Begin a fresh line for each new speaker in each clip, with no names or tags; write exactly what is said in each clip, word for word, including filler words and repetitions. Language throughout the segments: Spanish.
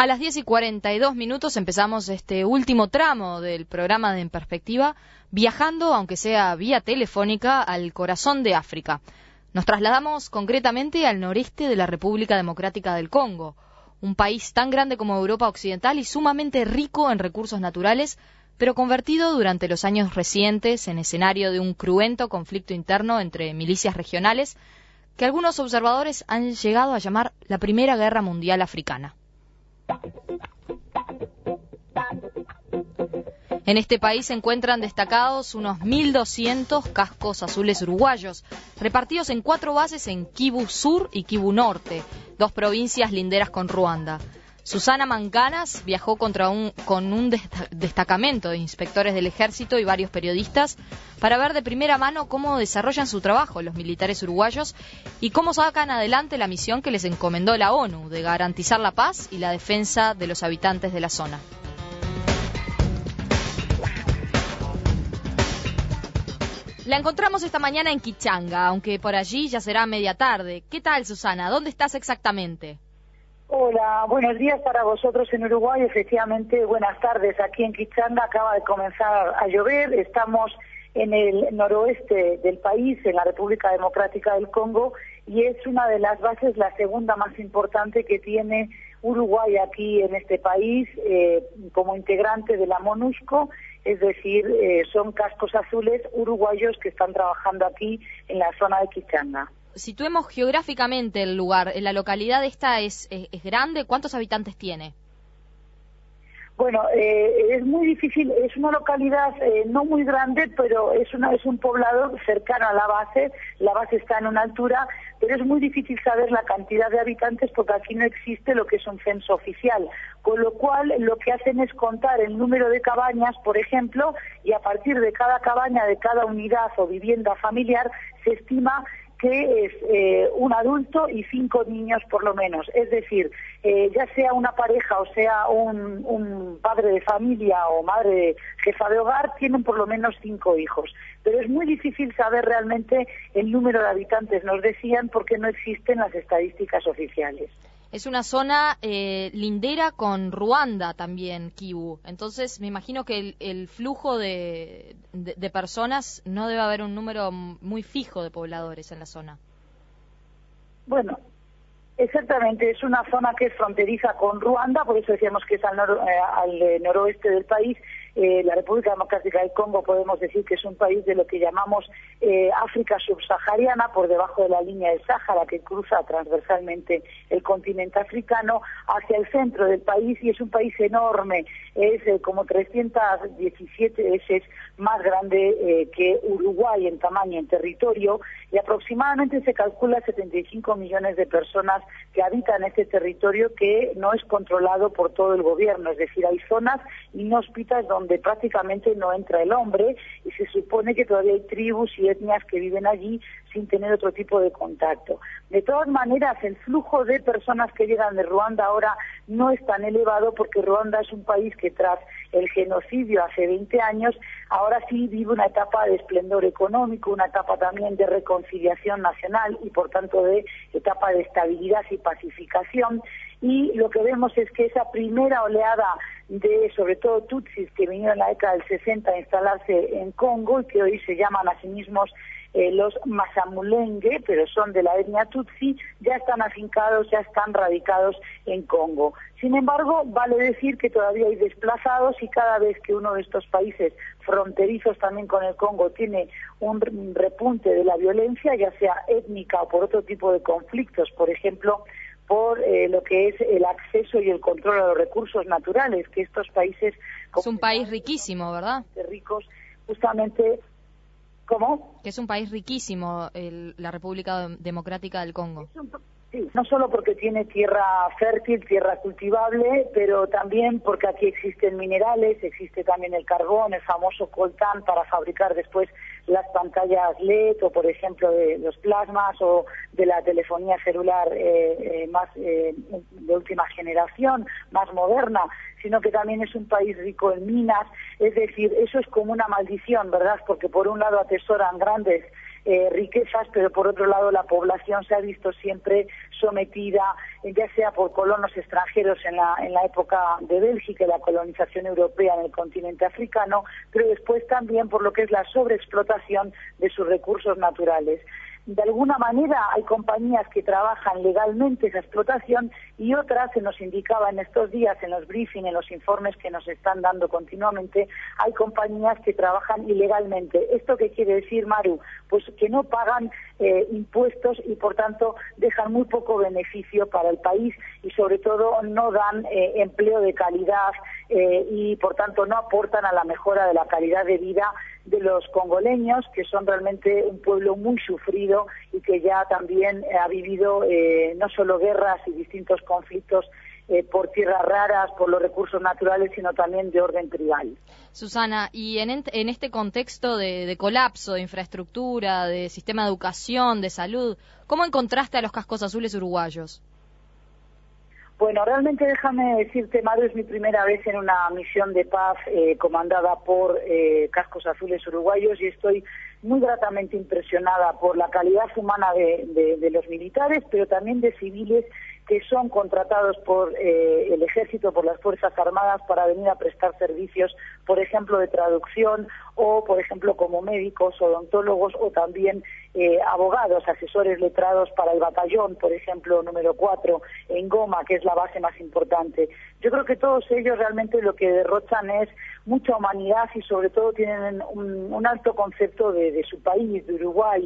A las diez y cuarenta y dos minutos empezamos este último tramo del programa de En Perspectiva, viajando, aunque sea vía telefónica, al corazón de África. Nos trasladamos concretamente al noreste de la República Democrática del Congo, un país tan grande como Europa Occidental y sumamente rico en recursos naturales, pero convertido durante los años recientes en escenario de un cruento conflicto interno entre milicias regionales que algunos observadores han llegado a llamar la Primera Guerra Mundial Africana. En este país se encuentran destacados unos mil doscientos cascos azules uruguayos, repartidos en cuatro bases en Kivu Sur y Kivu Norte, dos provincias linderas con Ruanda. Susana Mancanas viajó contra un, con un destacamento de inspectores del ejército y varios periodistas para ver de primera mano cómo desarrollan su trabajo los militares uruguayos y cómo sacan adelante la misión que les encomendó la ONU de garantizar la paz y la defensa de los habitantes de la zona. La encontramos esta mañana en Kichanga, aunque por allí ya será media tarde. ¿Qué tal, Susana? ¿Dónde estás exactamente?
Hola, buenos días para vosotros en Uruguay. Efectivamente, buenas tardes. Aquí en Kichanga acaba de comenzar a llover. Estamos en el noroeste del país, en la República Democrática del Congo, y es una de las bases, la segunda más importante que tiene Uruguay aquí en este país, eh, como integrante de la MONUSCO, es decir, eh, son cascos azules uruguayos que están trabajando aquí en la zona de Kichanga.
Situemos geográficamente el lugar. ¿La localidad esta es, es, es grande? ¿Cuántos habitantes tiene?
Bueno, eh, es muy difícil, es una localidad eh, no muy grande, pero es, una, es un poblado cercano a la base. La base está en una altura, pero es muy difícil saber la cantidad de habitantes porque aquí no existe lo que es un censo oficial. Con lo cual, lo que hacen es contar el número de cabañas, por ejemplo, y a partir de cada cabaña, de cada unidad o vivienda familiar, se estima que es eh, un adulto y cinco niños por lo menos. Es decir, eh, ya sea una pareja o sea un, un padre de familia o madre jefa de hogar, tienen por lo menos cinco hijos. Pero es muy difícil saber realmente el número de habitantes, nos decían, porque no existen las estadísticas oficiales.
Es una zona eh, lindera con Ruanda también, Kivu. Entonces me imagino que el, el flujo de, de, de personas no debe haber un número muy fijo de pobladores en la zona.
Bueno, exactamente, es una zona que es fronteriza con Ruanda, por eso decíamos que es al, nor, eh, al eh, noroeste del país. Eh, la República Democrática del Congo podemos decir que es un país de lo que llamamos eh, África subsahariana, por debajo de la línea del Sáhara, que cruza transversalmente el continente africano hacia el centro del país, y es un país enorme, es eh, como trescientos diecisiete veces más grande eh, que Uruguay en tamaño, en territorio, y aproximadamente se calcula setenta y cinco millones de personas que habitan este territorio que no es controlado por todo el gobierno, es decir, hay zonas inhóspitas donde donde prácticamente no entra el hombre y se supone que todavía hay tribus y etnias que viven allí sin tener otro tipo de contacto. De todas maneras, el flujo de personas que llegan de Ruanda ahora no es tan elevado porque Ruanda es un país que tras el genocidio hace veinte años, ahora sí vive una etapa de esplendor económico, una etapa también de reconciliación nacional y por tanto de etapa de estabilidad y pacificación. Y lo que vemos es que esa primera oleada de, sobre todo, tutsis que vinieron en la década del sesenta a instalarse en Congo y que hoy se llaman a sí mismos eh, los Masamulenge, pero son de la etnia tutsi, ya están afincados, ya están radicados en Congo. Sin embargo, vale decir que todavía hay desplazados y cada vez que uno de estos países fronterizos también con el Congo tiene un repunte de la violencia, ya sea étnica o por otro tipo de conflictos, por ejemplo, por eh, lo que es el acceso y el control a los recursos naturales, que estos países...
Es un país riquísimo, ¿verdad?
Ricos, justamente... ¿Cómo?
Que es un país riquísimo, el, la República Democrática del Congo.
Sí, no solo porque tiene tierra fértil, tierra cultivable, pero también porque aquí existen minerales, existe también el carbón, el famoso coltán para fabricar después las pantallas L E D o, por ejemplo, de los plasmas o de la telefonía celular eh, eh, más eh, de última generación, más moderna, sino que también es un país rico en minas. Es decir, eso es como una maldición, ¿verdad? Porque por un lado atesoran grandes eh, riquezas, pero por otro lado la población se ha visto siempre sometida, ya sea por colonos extranjeros en la, en la época de Bélgica y la colonización europea en el continente africano, pero después también por lo que es la sobreexplotación de sus recursos naturales. De alguna manera hay compañías que trabajan legalmente esa explotación y otras, se nos indicaba en estos días, en los briefings, en los informes que nos están dando continuamente, hay compañías que trabajan ilegalmente. ¿Esto qué quiere decir, Maru? Pues que no pagan eh, impuestos y por tanto dejan muy poco beneficio para el país y sobre todo no dan eh, empleo de calidad eh, y por tanto no aportan a la mejora de la calidad de vida de los congoleños, que son realmente un pueblo muy sufrido y que ya también ha vivido eh, no solo guerras y distintos conflictos eh, por tierras raras, por los recursos naturales, sino también de orden tribal.
Susana, y en, en este contexto de, de colapso, de infraestructura, de sistema de educación, de salud, ¿cómo encontraste a los Cascos Azules uruguayos?
Bueno, realmente déjame decirte, Maru, es mi primera vez en una misión de paz eh, comandada por eh, Cascos Azules uruguayos y estoy muy gratamente impresionada por la calidad humana de, de, de los militares, pero también de civiles que son contratados por eh, el Ejército, por las Fuerzas Armadas, para venir a prestar servicios, por ejemplo, de traducción o, por ejemplo, como médicos, odontólogos o también eh, abogados, asesores letrados para el batallón, por ejemplo, número cuatro, en Goma, que es la base más importante. Yo creo que todos ellos realmente lo que derrochan es mucha humanidad y sobre todo tienen un, un alto concepto de, de su país, de Uruguay,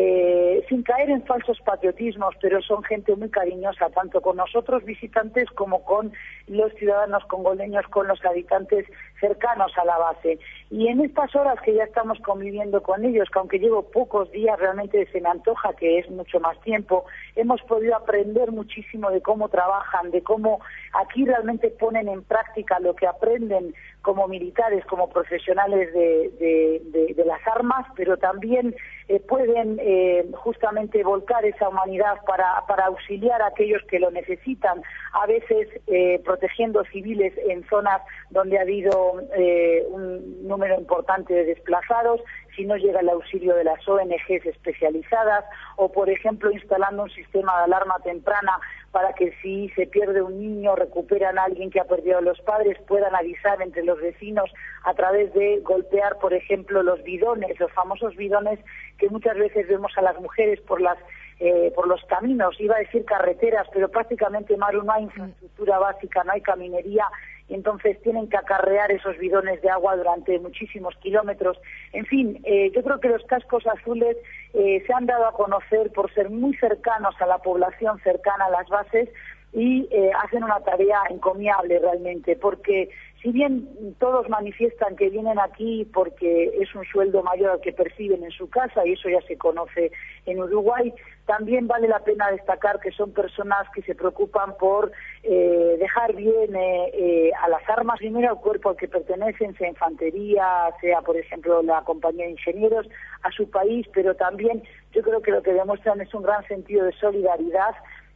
eh, sin caer en falsos patriotismos, pero son gente muy cariñosa, tanto con nosotros visitantes como con los ciudadanos congoleños, con los habitantes cercanos a la base. Y en estas horas que ya estamos conviviendo con ellos, que aunque llevo pocos días, realmente se me antoja que es mucho más tiempo, hemos podido aprender muchísimo de cómo trabajan, de cómo aquí realmente ponen en práctica lo que aprenden como militares, como profesionales de, de, de, de las armas, pero también eh, pueden eh, justamente volcar esa humanidad para, para auxiliar a aquellos que lo necesitan, a veces eh, protegiendo civiles en zonas donde ha habido eh, un número importante de desplazados, si no llega el auxilio de las O N Ges especializadas, o por ejemplo instalando un sistema de alarma temprana para que si se pierde un niño, recuperan a alguien que ha perdido a los padres, puedan avisar entre los vecinos a través de golpear, por ejemplo, los bidones, los famosos bidones que muchas veces vemos a las mujeres por las eh, por los caminos, iba a decir carreteras, pero prácticamente, Maru, no hay infraestructura básica, no hay caminería, y entonces tienen que acarrear esos bidones de agua durante muchísimos kilómetros. En fin, eh, yo creo que los Cascos Azules eh, se han dado a conocer por ser muy cercanos a la población, cercana a las bases, y eh, hacen una tarea encomiable realmente, porque si bien todos manifiestan que vienen aquí porque es un sueldo mayor al que perciben en su casa, y eso ya se conoce en Uruguay, también vale la pena destacar que son personas que se preocupan por eh, dejar bien eh, eh, a las armas, primero al cuerpo al que pertenecen, sea infantería, sea por ejemplo la compañía de ingenieros, a su país, pero también yo creo que lo que demuestran es un gran sentido de solidaridad,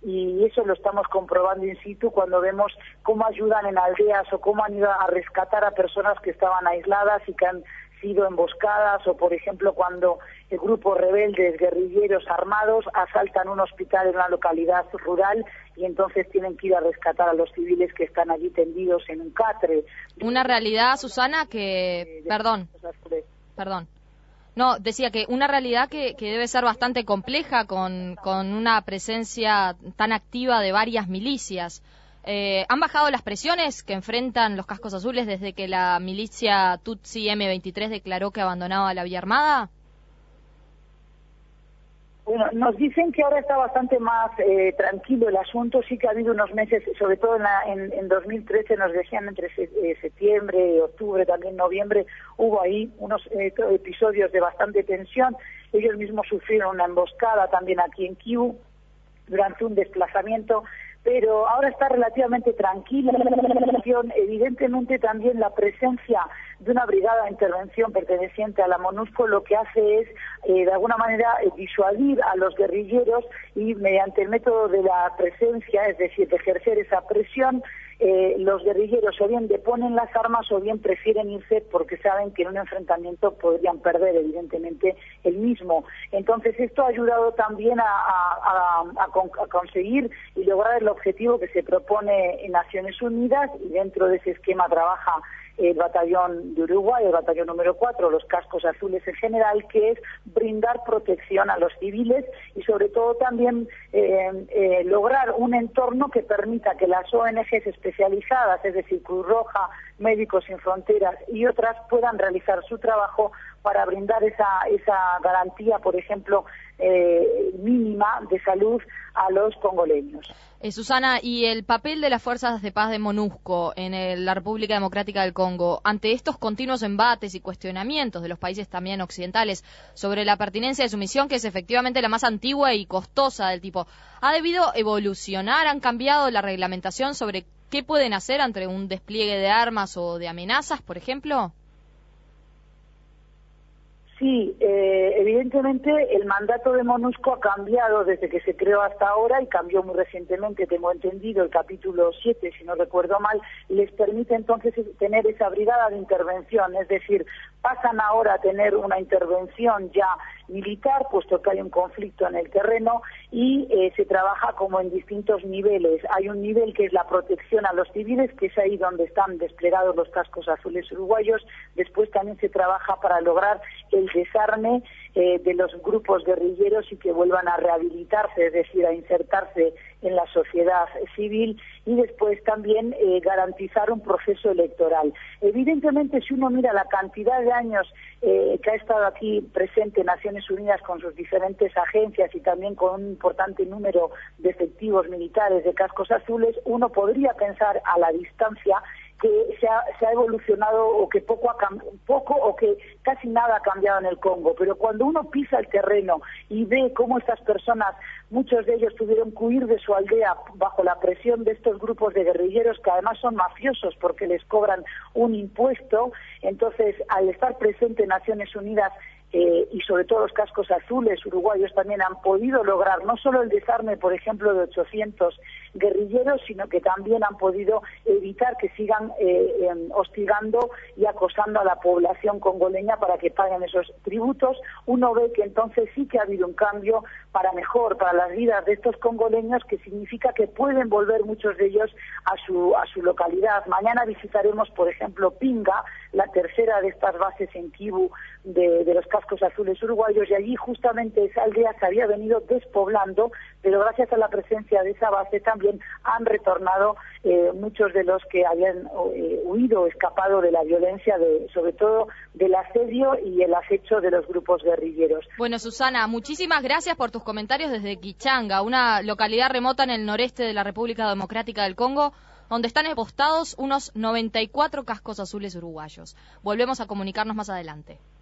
y eso lo estamos comprobando in situ cuando vemos cómo ayudan en aldeas o cómo han ido a rescatar a personas que estaban aisladas y que han sido emboscadas, o por ejemplo cuando el grupo rebeldes, guerrilleros armados asaltan un hospital en una localidad rural y entonces tienen que ir a rescatar a los civiles que están allí tendidos en un catre.
Una realidad, Susana, que... Perdón, perdón. No, decía que una realidad que, que debe ser bastante compleja con, con una presencia tan activa de varias milicias. Eh, ¿Han bajado las presiones que enfrentan los Cascos Azules desde que la milicia Tutsi eme veintitrés declaró que abandonaba la Vía Armada?
Bueno, nos dicen que ahora está bastante más eh, tranquilo el asunto, sí que ha habido unos meses, sobre todo en, la, en, en dos mil trece nos decían entre se, eh, septiembre, octubre, también noviembre, hubo ahí unos eh, episodios de bastante tensión, ellos mismos sufrieron una emboscada también aquí en Kivu durante un desplazamiento, pero ahora está relativamente tranquila. Evidentemente también la presencia de una brigada de intervención perteneciente a la MONUSCO lo que hace es, eh, de alguna manera, eh, disuadir a los guerrilleros y mediante el método de la presencia, es decir, de ejercer esa presión, eh, los guerrilleros o bien deponen las armas o bien prefieren irse porque saben que en un enfrentamiento podrían perder evidentemente el mismo. Entonces esto ha ayudado también a, a, a, a conseguir y lograr el objetivo que se propone en Naciones Unidas, y dentro de ese esquema trabaja el batallón de Uruguay, el batallón número cuatro, los cascos azules en general, que es brindar protección a los civiles y sobre todo también eh, eh, lograr un entorno que permita que las O N Ges especializadas, es decir, Cruz Roja, Médicos Sin Fronteras y otras, puedan realizar su trabajo para brindar esa, esa garantía, por ejemplo, eh, mínima de salud a los congoleños.
Eh, Susana, ¿y el papel de las fuerzas de paz de MONUSCO en el, la República Democrática del Congo ante estos continuos embates y cuestionamientos de los países también occidentales sobre la pertinencia de su misión, que es efectivamente la más antigua y costosa del tipo, ha debido evolucionar? ¿Han cambiado la reglamentación sobre qué pueden hacer ante un despliegue de armas o de amenazas, por ejemplo?
Sí, eh, evidentemente el mandato de MONUSCO ha cambiado desde que se creó hasta ahora y cambió muy recientemente, tengo entendido, el capítulo siete, si no recuerdo mal, les permite entonces tener esa brigada de intervención, es decir, pasan ahora a tener una intervención ya militar, puesto que hay un conflicto en el terreno, y eh, se trabaja como en distintos niveles. Hay un nivel que es la protección a los civiles, que es ahí donde están desplegados los cascos azules uruguayos. Después también se trabaja para lograr el desarme eh, de los grupos guerrilleros y que vuelvan a rehabilitarse, es decir, a insertarse en la sociedad civil, y después también eh, garantizar un proceso electoral. Evidentemente, si uno mira la cantidad de años eh, que ha estado aquí presente Naciones Unidas con sus diferentes agencias y también con un importante número de efectivos militares de cascos azules, uno podría pensar a la distancia que se ha, se ha evolucionado o que poco, ha, poco o que casi nada ha cambiado en el Congo, pero cuando uno pisa el terreno y ve cómo estas personas, muchos de ellos tuvieron que huir de su aldea bajo la presión de estos grupos de guerrilleros que además son mafiosos porque les cobran un impuesto, entonces al estar presente en Naciones Unidas Eh, y sobre todo los cascos azules uruguayos también han podido lograr no solo el desarme, por ejemplo, de ochocientos guerrilleros, sino que también han podido evitar que sigan eh, eh, hostigando y acosando a la población congoleña para que paguen esos tributos. Uno ve que entonces sí que ha habido un cambio para mejor, para las vidas de estos congoleños, que significa que pueden volver muchos de ellos a su, a su localidad. Mañana visitaremos, por ejemplo, Pinga, la tercera de estas bases en Kivu de, de los cascos azules uruguayos, y allí justamente esa aldea se había venido despoblando, pero gracias a la presencia de esa base también han retornado eh, muchos de los que habían eh, huido o escapado de la violencia, de, sobre todo del asedio y el acecho de los grupos guerrilleros.
Bueno, Susana, muchísimas gracias por tus comentarios desde Kichanga, una localidad remota en el noreste de la República Democrática del Congo, donde están postados unos noventa y cuatro cascos azules uruguayos. Volvemos a comunicarnos más adelante.